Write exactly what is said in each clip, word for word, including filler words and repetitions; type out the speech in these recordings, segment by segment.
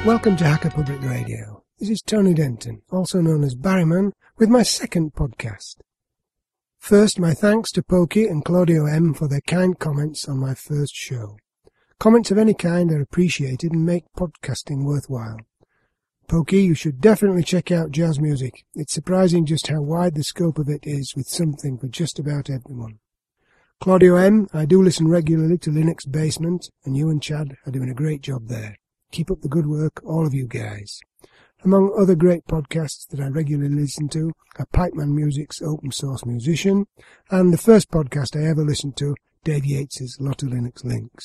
Welcome to Hacker Public Radio. This is Tony Denton, also known as Barryman, with my second podcast. First, my thanks to Pokey and Claudio M for their kind comments on my first show. Comments of any kind are appreciated and make podcasting worthwhile. Pokey, you should definitely check out jazz music. It's surprising just how wide the scope of it is, with something for just about everyone. Claudio M, I do listen regularly to Linux Basement, and you and Chad are doing a great job there. Keep up the good work, all of you guys. Among other great podcasts that I regularly listen to are Pipeman Music's Open Source Musician, and the first podcast I ever listened to, Dave Yates's Lot of Linux Links.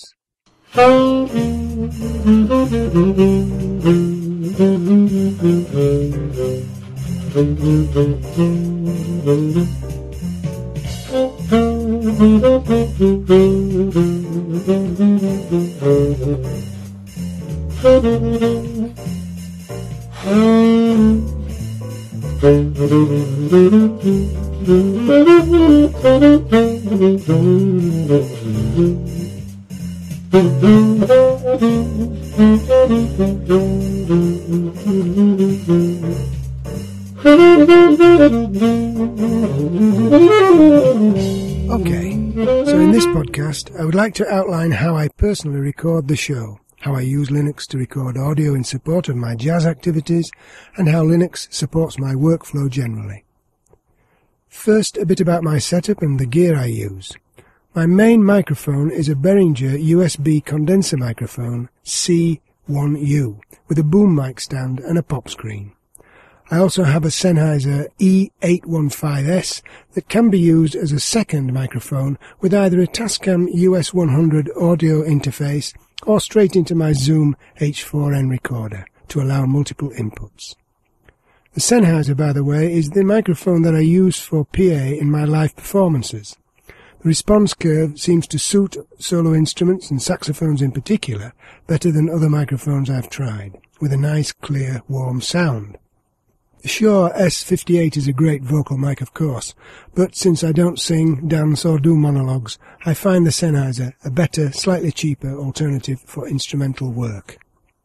Okay, so in this podcast I would like to outline how I personally record the show, how I use Linux to record audio in support of my jazz activities, and how Linux supports my workflow generally. First, a bit about my setup and the gear I use. My main microphone is a Behringer U S B condenser microphone C one U with a boom mic stand and a pop screen. I also have a Sennheiser E eight fifteen S that can be used as a second microphone with either a Tascam U S one hundred audio interface or straight into my Zoom H four N recorder to allow multiple inputs. The Sennheiser, by the way, is the microphone that I use for P A in my live performances. The response curve seems to suit solo instruments and saxophones in particular better than other microphones I've tried, with a nice, clear, warm sound. The Shure S fifty-eight is a great vocal mic, of course, but since I don't sing, dance or do monologues, I find the Sennheiser a better, slightly cheaper alternative for instrumental work.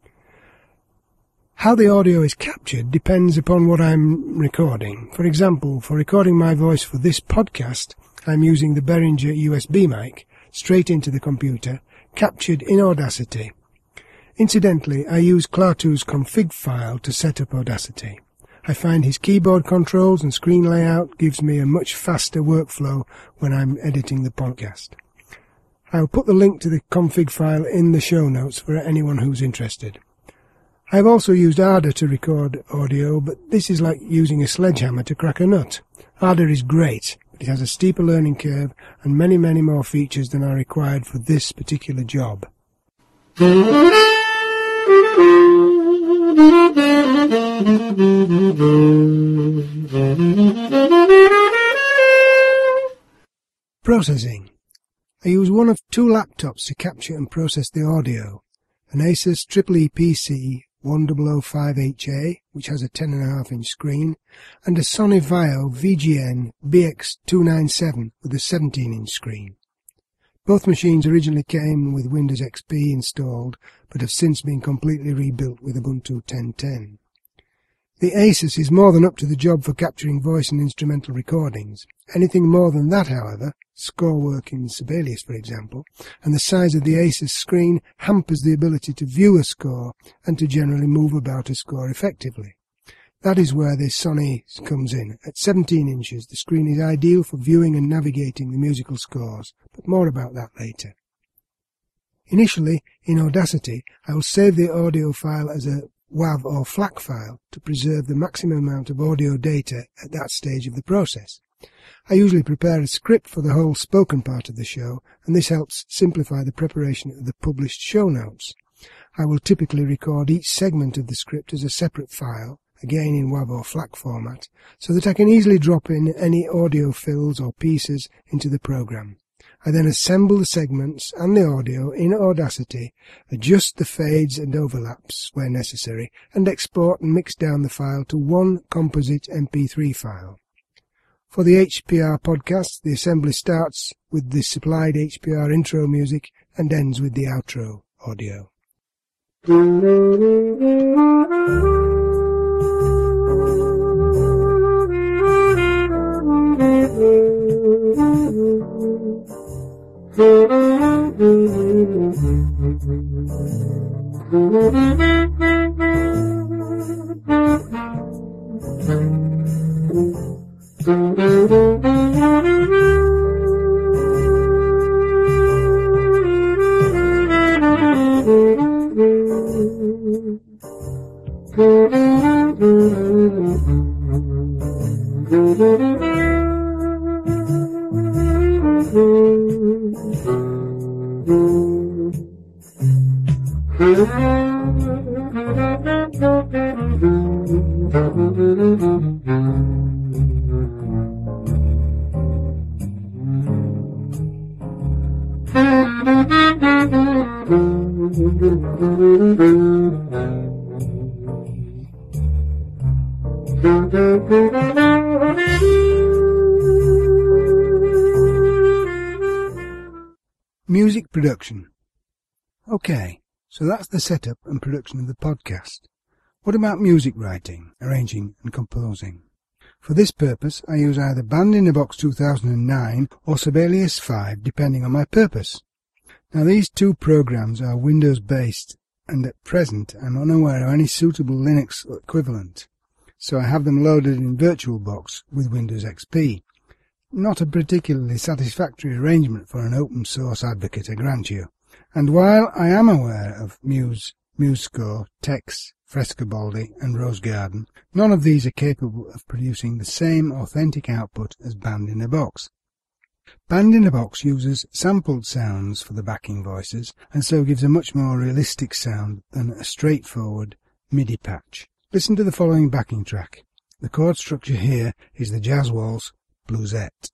How the audio is captured depends upon what I'm recording. For example, for recording my voice for this podcast, I'm using the Behringer U S B mic, straight into the computer, captured in Audacity. Incidentally, I use Klaatu's config file to set up Audacity. I find his keyboard controls and screen layout gives me a much faster workflow when I'm editing the podcast. I'll put the link to the config file in the show notes for anyone who's interested. I've also used Ardour to record audio, but this is like using a sledgehammer to crack a nut. Ardour is great, but it has a steeper learning curve and many, many more features than are required for this particular job. Processing. I use one of two laptops to capture and process the audio, an Asus Triple E P C one thousand five H A, which has a ten point five inch screen, and a Sony Vaio V G N B X two ninety-seven with a seventeen inch screen. Both machines originally came with Windows X P installed, but have since been completely rebuilt with Ubuntu ten ten. The Asus is more than up to the job for capturing voice and instrumental recordings. Anything more than that, however, score work in Sibelius for example, and the size of the Asus screen hampers the ability to view a score and to generally move about a score effectively. That is where the Sony comes in. At seventeen inches, the screen is ideal for viewing and navigating the musical scores, but more about that later. Initially, in Audacity, I will save the audio file as a WAV or FLAC file to preserve the maximum amount of audio data at that stage of the process. I usually prepare a script for the whole spoken part of the show, and this helps simplify the preparation of the published show notes. I will typically record each segment of the script as a separate file, again in WAV or FLAC format, so that I can easily drop in any audio fills or pieces into the program. I then assemble the segments and the audio in Audacity, adjust the fades and overlaps where necessary, and export and mix down the file to one composite M P three file. For the H P R podcast, the assembly starts with the supplied H P R intro music and ends with the outro audio. Music production. Okay, so that's the setup and production of the podcast. What about music writing, arranging and composing? For this purpose I use either Band in a Box two thousand nine or Sibelius five depending on my purpose. Now these two programs are Windows based and at present I'm unaware of any suitable Linux equivalent, so I have them loaded in VirtualBox with Windows X P. Not a particularly satisfactory arrangement for an open source advocate, I grant you. And while I am aware of Muse, MuseScore, Tex, Frescobaldi and Rosegarden, none of these are capable of producing the same authentic output as Band in a Box. Band in a Box uses sampled sounds for the backing voices and so gives a much more realistic sound than a straightforward MIDI patch. Listen to the following backing track. The chord structure here is the Jazz Waltz Bluesette.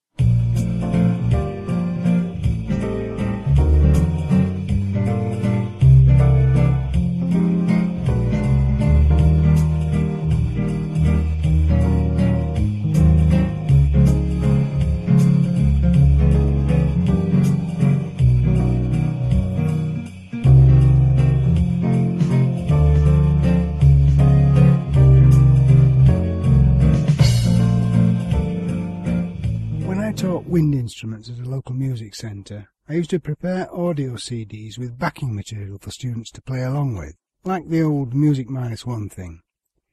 Wind instruments at a local music centre, I used to prepare audio C Ds with backing material for students to play along with, like the old Music Minus One thing.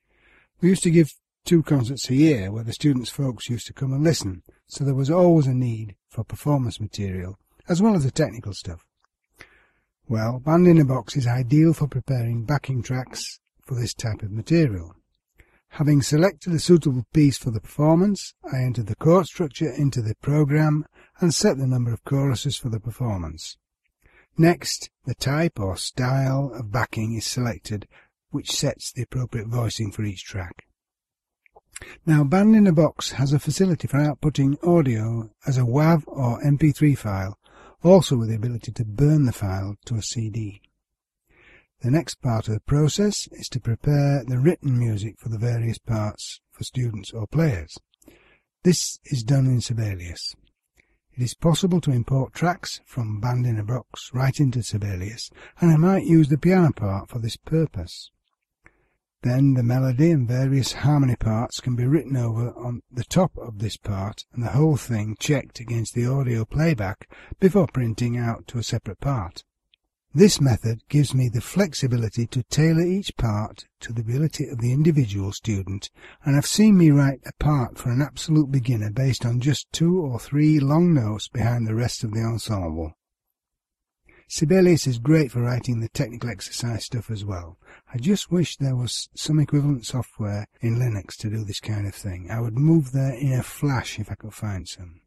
We used to give two concerts a year where the students' folks used to come and listen, so there was always a need for performance material, as well as the technical stuff. Well, Band in a Box is ideal for preparing backing tracks for this type of material. Having selected a suitable piece for the performance, I enter the chord structure into the program and set the number of choruses for the performance. Next, the type or style of backing is selected, which sets the appropriate voicing for each track. Now, Band in a Box has a facility for outputting audio as a WAV or M P three file, also with the ability to burn the file to a C D. The next part of the process is to prepare the written music for the various parts for students or players. This is done in Sibelius. It is possible to import tracks from Band in a Box right into Sibelius, and I might use the piano part for this purpose. Then the melody and various harmony parts can be written over on the top of this part and the whole thing checked against the audio playback before printing out to a separate part. This method gives me the flexibility to tailor each part to the ability of the individual student, and I've seen me write a part for an absolute beginner based on just two or three long notes behind the rest of the ensemble. Sibelius is great for writing the technical exercise stuff as well. I just wish there was some equivalent software in Linux to do this kind of thing. I would move there in a flash if I could find some.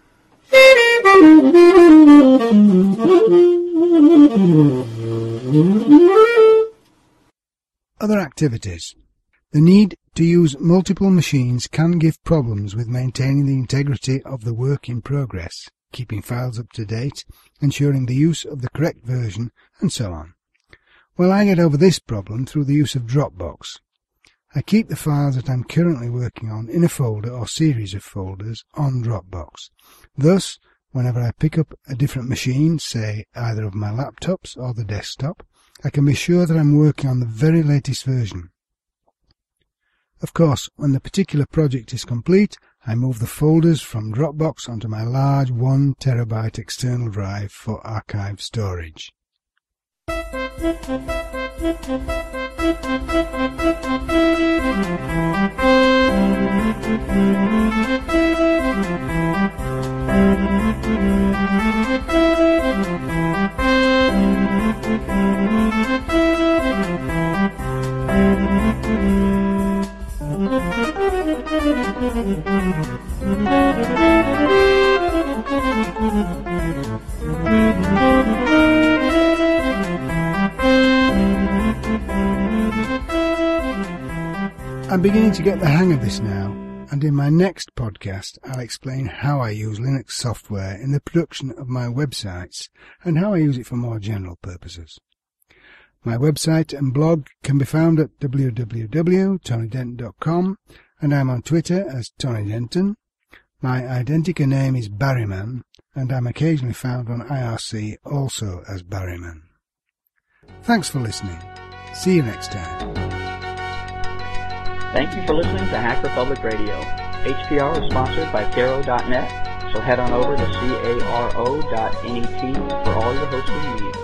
Other activities. The need to use multiple machines can give problems with maintaining the integrity of the work in progress, keeping files up to date, ensuring the use of the correct version, and so on. Well, I get over this problem through the use of Dropbox. I keep the files that I'm currently working on in a folder or series of folders on Dropbox. Thus, whenever I pick up a different machine, say either of my laptops or the desktop, I can be sure that I'm working on the very latest version. Of course, when the particular project is complete, I move the folders from Dropbox onto my large one terabyte external drive for archive storage. I'm beginning to get the hang of this now, and in my next podcast I'll explain how I use Linux software in the production of my websites and how I use it for more general purposes. My website and blog can be found at w w w dot tony denton dot com, and I'm on Twitter as Tony Denton. My Identica name is Barryman, and I'm occasionally found on I R C also as Barryman. Thanks for listening. See you next time. Thank you for listening to Hacker Public Radio. H P R is sponsored by Caro dot net, so head on over to caro dot net for all your hosting needs.